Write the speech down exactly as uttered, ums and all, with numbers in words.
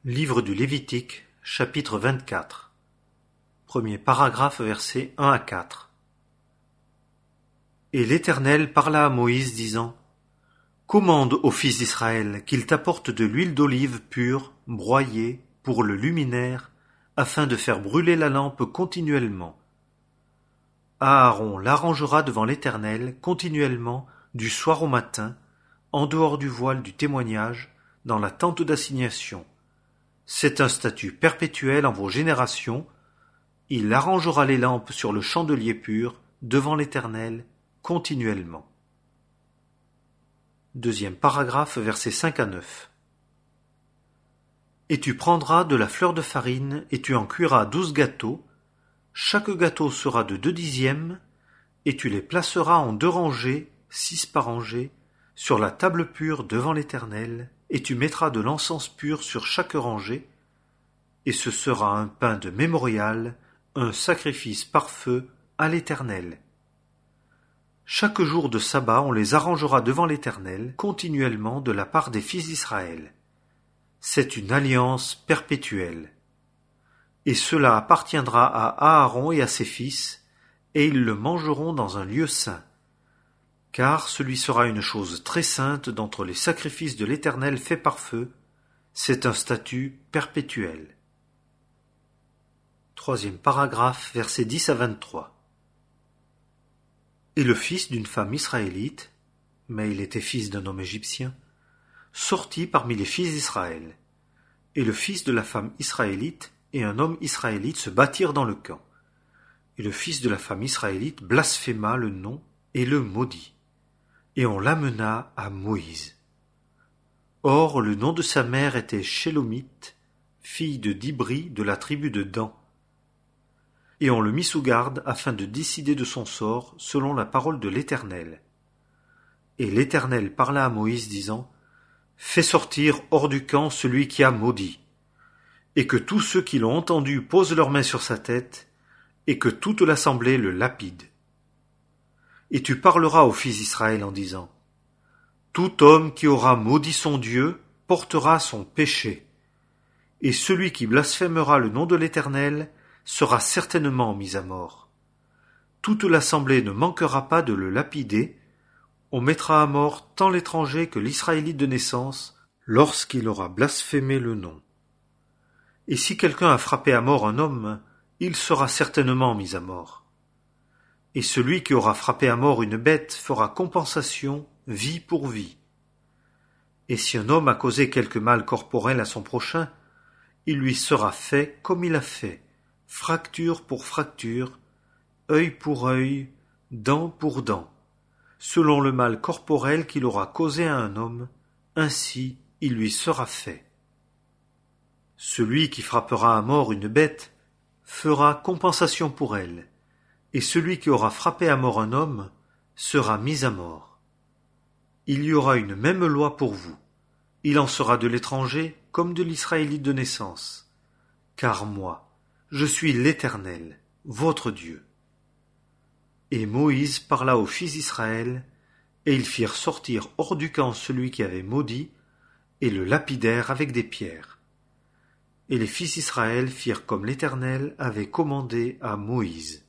Livre du Lévitique, chapitre vingt-quatre. Premier paragraphe, versets un à quatre. Et l'Éternel parla à Moïse, disant : Commande aux fils d'Israël qu'ils t'apportent de l'huile d'olive pure, broyée, pour le luminaire, afin de faire brûler la lampe continuellement. Aaron l'arrangera devant l'Éternel continuellement, du soir au matin, en dehors du voile du témoignage, dans la tente d'assignation. C'est un statut perpétuel en vos générations. Il arrangera les lampes sur le chandelier pur, devant l'Éternel, continuellement. Deuxième paragraphe, versets cinq à neuf. Et tu prendras de la fleur de farine, et tu en cuiras douze gâteaux. Chaque gâteau sera de deux dixièmes, et tu les placeras en deux rangées, six par rangée, sur la table pure devant l'Éternel, et tu mettras de l'encens pur sur chaque rangée, et ce sera un pain de mémorial, un sacrifice par feu à l'Éternel. Chaque jour de sabbat on les arrangera devant l'Éternel, continuellement de la part des fils d'Israël. C'est une alliance perpétuelle. Et cela appartiendra à Aaron et à ses fils, et ils le mangeront dans un lieu saint. Car celui sera une chose très sainte d'entre les sacrifices de l'Éternel faits par feu, c'est un statut perpétuel. Troisième paragraphe, versets dix à vingt-trois. Et le fils d'une femme israélite, mais il était fils d'un homme égyptien, sortit parmi les fils d'Israël. Et le fils de la femme israélite et un homme israélite se battirent dans le camp. Et le fils de la femme israélite blasphéma le nom et le maudit. Et on l'amena à Moïse. Or, le nom de sa mère était Shélomite, fille de Dibri de la tribu de Dan. Et on le mit sous garde afin de décider de son sort selon la parole de l'Éternel. Et l'Éternel parla à Moïse, disant : Fais sortir hors du camp celui qui a maudit, et que tous ceux qui l'ont entendu posent leurs mains sur sa tête, et que toute l'assemblée le lapide. Et tu parleras aux fils d'Israël en disant : Tout homme qui aura maudit son Dieu portera son péché, et celui qui blasphémera le nom de l'Éternel sera certainement mis à mort. Toute l'assemblée ne manquera pas de le lapider. On mettra à mort tant l'étranger que l'Israélite de naissance, lorsqu'il aura blasphémé le nom. Et si quelqu'un a frappé à mort un homme, il sera certainement mis à mort. Et celui qui aura frappé à mort une bête fera compensation, vie pour vie. Et si un homme a causé quelque mal corporel à son prochain, il lui sera fait comme il a fait, fracture pour fracture, œil pour œil, dent pour dent, selon le mal corporel qu'il aura causé à un homme, ainsi il lui sera fait. Celui qui frappera à mort une bête fera compensation pour elle, et celui qui aura frappé à mort un homme sera mis à mort. Il y aura une même loi pour vous. Il en sera de l'étranger comme de l'Israélite de naissance. Car moi, je suis l'Éternel, votre Dieu. Et Moïse parla aux fils d'Israël, et ils firent sortir hors du camp celui qui avait maudit, et le lapidèrent avec des pierres. Et les fils d'Israël firent comme l'Éternel avait commandé à Moïse.